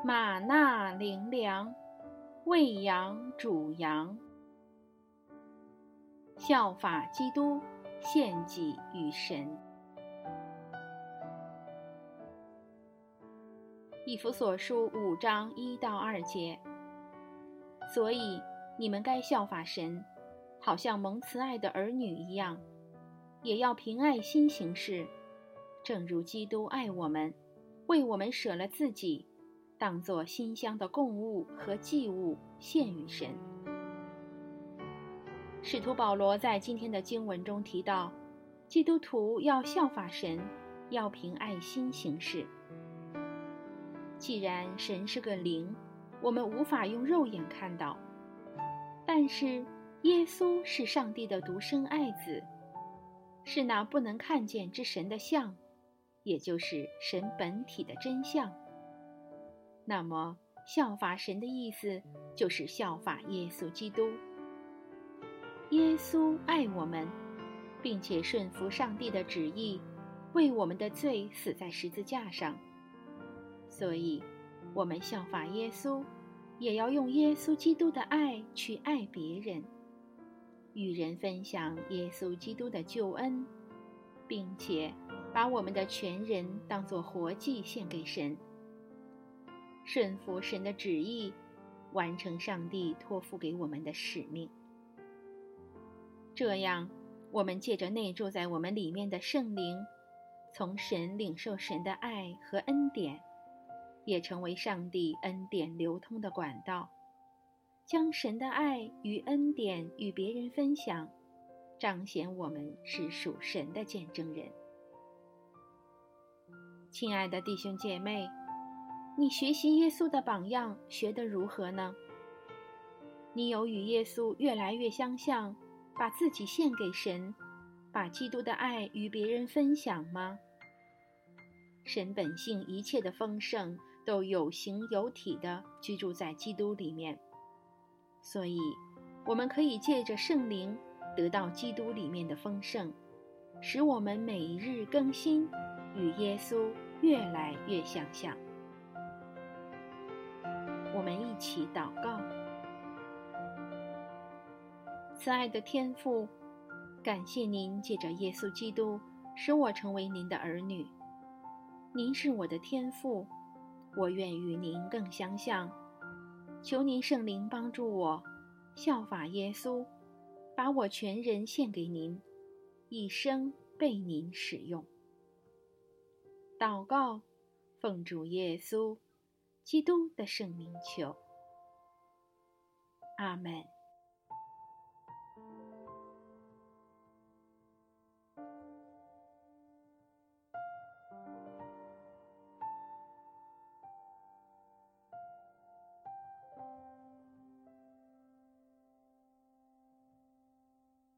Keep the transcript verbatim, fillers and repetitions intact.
玛纳灵粮，喂养主羊。效法基督，献己与神。以弗所书五章一到二节。所以你们该效法神，好像蒙慈爱的儿女一样，也要凭爱心行事，正如基督爱我们，为我们舍了自己，当作馨香的供物和祭物献与神。使徒保罗在今天的经文中提到，基督徒要效法神，要凭爱心行事。既然神是个灵，我们无法用肉眼看到，但是耶稣是上帝的独生爱子，是那不能看见之神的像，也就是神本体的真相。那么效法神的意思就是效法耶稣基督。耶稣爱我们，并且顺服上帝的旨意，为我们的罪死在十字架上。所以我们效法耶稣，也要用耶稣基督的爱去爱别人，与人分享耶稣基督的救恩，并且把我们的全人当作活祭献给神，顺服神的旨意，完成上帝托付给我们的使命。这样，我们借着内住在我们里面的圣灵，从神领受神的爱和恩典，也成为上帝恩典流通的管道，将神的爱与恩典与别人分享，彰显我们是属神的见证人。亲爱的弟兄姐妹，你学习耶稣的榜样学得如何呢？你有与耶稣越来越相像，把自己献给神，把基督的爱与别人分享吗？神本性一切的丰盛都有形有体地居住在基督里面，所以我们可以借着圣灵得到基督里面的丰盛，使我们每一日更新，与耶稣越来越相像。我们一起祷告。慈爱的天父，感谢您借着耶稣基督使我成为您的儿女。您是我的天父，我愿与您更相像。求您圣灵帮助我效法耶稣，把我全人献给您，一生被您使用。祷告，奉主耶稣基督的圣名求，阿们。